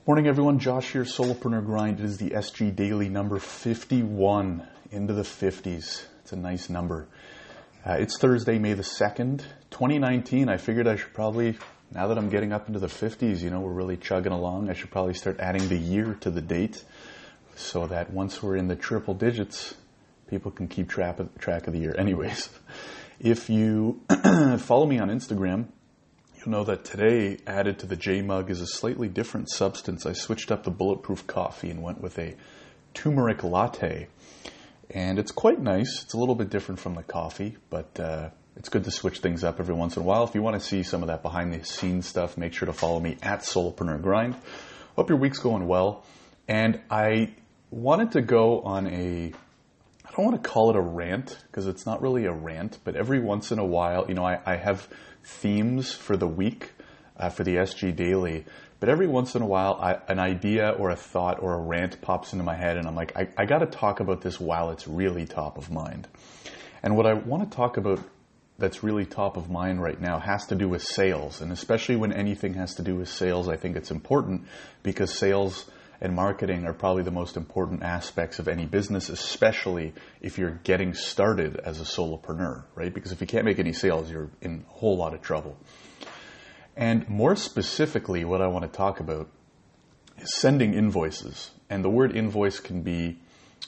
Morning, everyone. Josh here, Solopreneur Grind. It is the SG Daily number 51, into the 50s. It's a nice number. It's Thursday, May the 2nd, 2019. I figured I should probably, now that I'm getting up into the 50s, we're really chugging along, I should probably start adding the year to the date so that once we're in the triple digits, people can keep track of the year. Anyways, if you follow me on Instagram, you'll know that today, added to the J Mug, is a slightly different substance. I switched up the bulletproof coffee and went with a turmeric latte. And it's quite nice. It's a little bit different from the coffee, but it's good to switch things up every once in a while. If you want to see some of that behind-the-scenes stuff, make sure to follow me at Solopreneur Grind. Hope your week's going well. And I wanted to go on I don't want to call it a rant, because it's not really a rant, but every once in a while, I have themes for the week, for the SG Daily, but every once in a while, an idea or a thought or a rant pops into my head, and I'm like, I got to talk about this while it's really top of mind. And what I want to talk about that's really top of mind right now has to do with sales, and especially when anything has to do with sales, I think it's important, because sales and marketing are probably the most important aspects of any business, especially if you're getting started as a solopreneur, right? Because if you can't make any sales, you're in a whole lot of trouble. And more specifically, what I want to talk about is sending invoices. And the word invoice can be,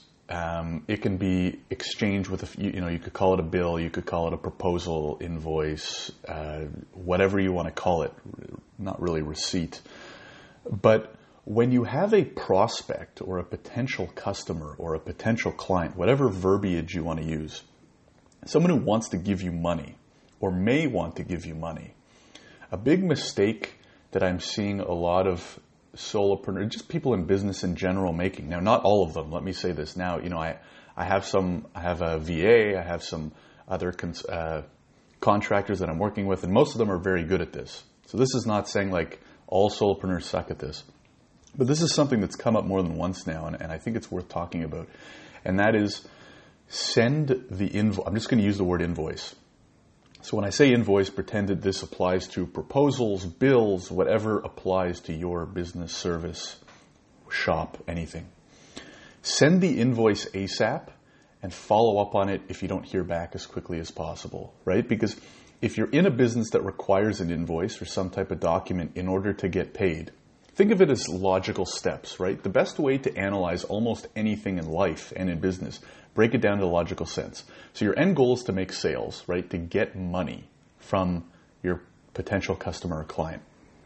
it can be exchanged with you could call it a bill, you could call it a proposal, invoice, whatever you want to call it, not really receipt. But when you have a prospect or a potential customer or a potential client, whatever verbiage you want to use, someone who wants to give you money or may want to give you money, a big mistake that I'm seeing a lot of solopreneurs, just people in business in general, making. Now, not all of them. Let me say this now. I have a VA, I have some other contractors that I'm working with, and most of them are very good at this. So this is not saying like all solopreneurs suck at this. But this is something that's come up more than once now, and I think it's worth talking about. And that is send the invoice. I'm just going to use the word invoice. So when I say invoice, pretend that this applies to proposals, bills, whatever applies to your business, service, shop, anything. Send the invoice ASAP and follow up on it if you don't hear back as quickly as possible, right? Because if you're in a business that requires an invoice or some type of document in order to get paid, think of it as logical steps, right? The best way to analyze almost anything in life and in business, break it down to a logical sense. So your end goal is to make sales, right? To get money from your potential customer or client.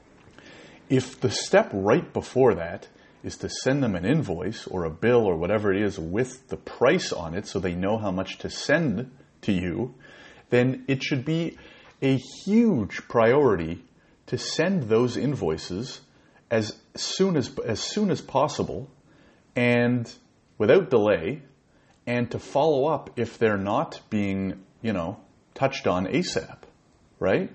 If the step right before that is to send them an invoice or a bill or whatever it is with the price on it so they know how much to send to you, then it should be a huge priority to send those invoices as soon as possible and without delay, and to follow up if they're not being, touched on ASAP, right?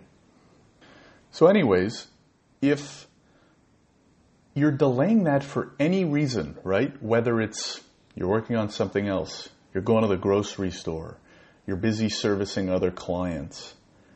So anyways, if you're delaying that for any reason, right? Whether it's you're working on something else, you're going to the grocery store, you're busy servicing other clients,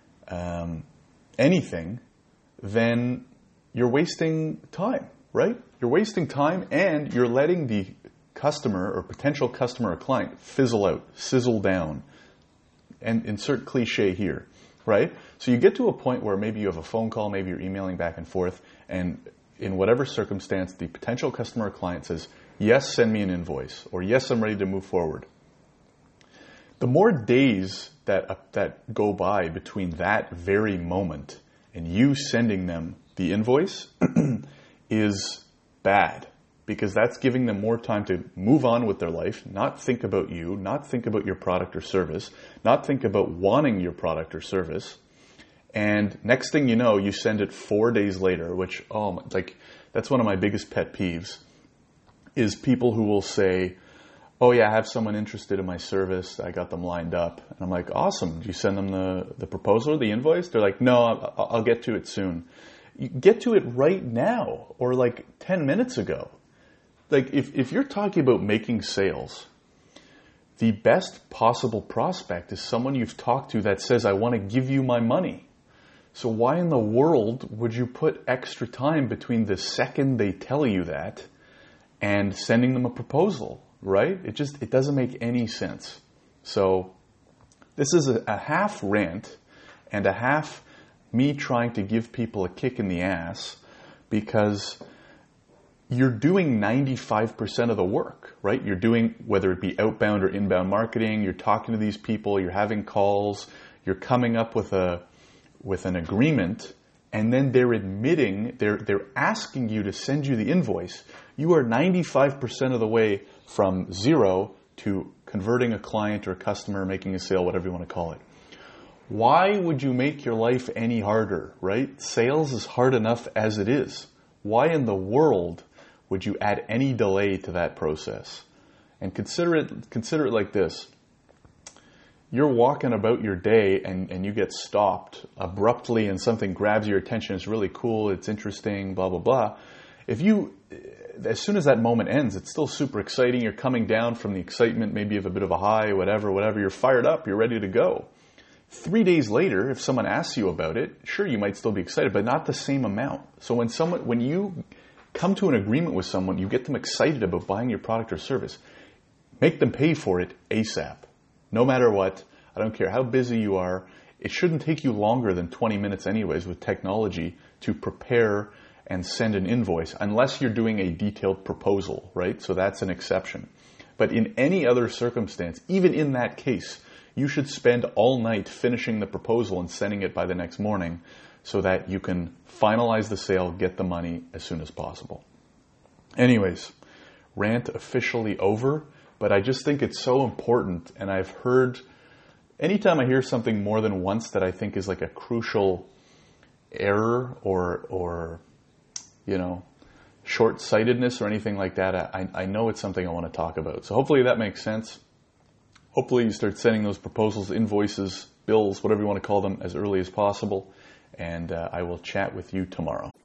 anything, then you're wasting time, right? You're wasting time, and you're letting the customer or potential customer or client fizzle out, sizzle down, and insert cliche here, right? So you get to a point where maybe you have a phone call, maybe you're emailing back and forth, and in whatever circumstance, the potential customer or client says, yes, send me an invoice, or yes, I'm ready to move forward. The more days that go by between that very moment and you sending them the invoice is bad, because that's giving them more time to move on with their life, not think about you, not think about your product or service, not think about wanting your product or service. And next thing you know, you send it 4 days later, which, that's one of my biggest pet peeves, is people who will say, oh yeah, I have someone interested in my service, I got them lined up. And I'm like, awesome, do you send them the proposal or the invoice? They're like, no, I'll get to it soon. You get to it right now, or like 10 minutes ago. Like if you're talking about making sales, the best possible prospect is someone you've talked to that says, I want to give you my money. So why in the world would you put extra time between the second they tell you that and sending them a proposal, right? It doesn't make any sense. So this is a half rant and a half me trying to give people a kick in the ass, because you're doing 95% of the work, right? You're doing, whether it be outbound or inbound marketing, you're talking to these people, you're having calls, you're coming up with an agreement, and then they're admitting, they're asking you to send you the invoice. You are 95% of the way from zero to converting a client or a customer, making a sale, whatever you want to call it. Why would you make your life any harder, right? Sales is hard enough as it is. Why in the world would you add any delay to that process? And consider it like this. You're walking about your day and you get stopped abruptly and something grabs your attention. It's really cool. It's interesting, blah, blah, blah. As soon as that moment ends, it's still super exciting. You're coming down from the excitement, maybe of a bit of a high, whatever. You're fired up. You're ready to go. 3 days later, if someone asks you about it, sure, you might still be excited, but not the same amount. So when you come to an agreement with someone, you get them excited about buying your product or service, make them pay for it ASAP. No matter what, I don't care how busy you are, it shouldn't take you longer than 20 minutes anyways with technology to prepare and send an invoice, unless you're doing a detailed proposal, right? So that's an exception. But in any other circumstance, even in that case, you should spend all night finishing the proposal and sending it by the next morning so that you can finalize the sale, get the money as soon as possible. Anyways, rant officially over, but I just think it's so important, and I've heard, anytime I hear something more than once that I think is like a crucial error or short-sightedness or anything like that, I know it's something I want to talk about. So hopefully that makes sense. Hopefully you start sending those proposals, invoices, bills, whatever you want to call them, as early as possible. And I will chat with you tomorrow.